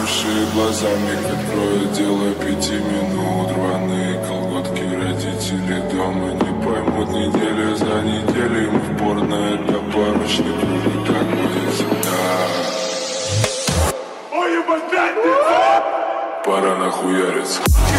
Уставшие глазами откроют дело 5 минут. Рваные колготки, родители дома не поймут. Неделя за неделей мы в порно, это порочный круг, и так будет всегда. Ой, ебать, пятница! Пора нахуяриться.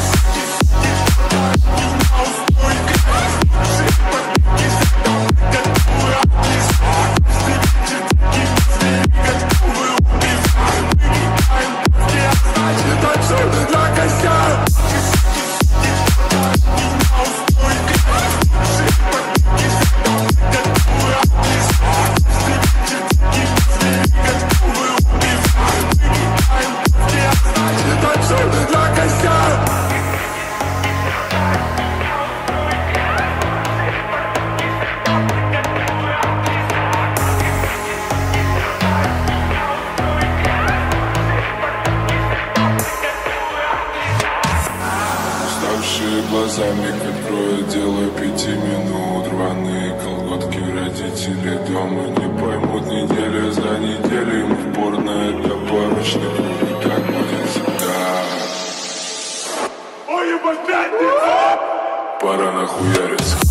Глазами откроют дело 5 минут. Рваные колготки, родители дома не поймут. Неделя за неделей мы в порно, это порочный круг, и так будет всегда. Ой, ебать, пятница! Пора нахуяриться.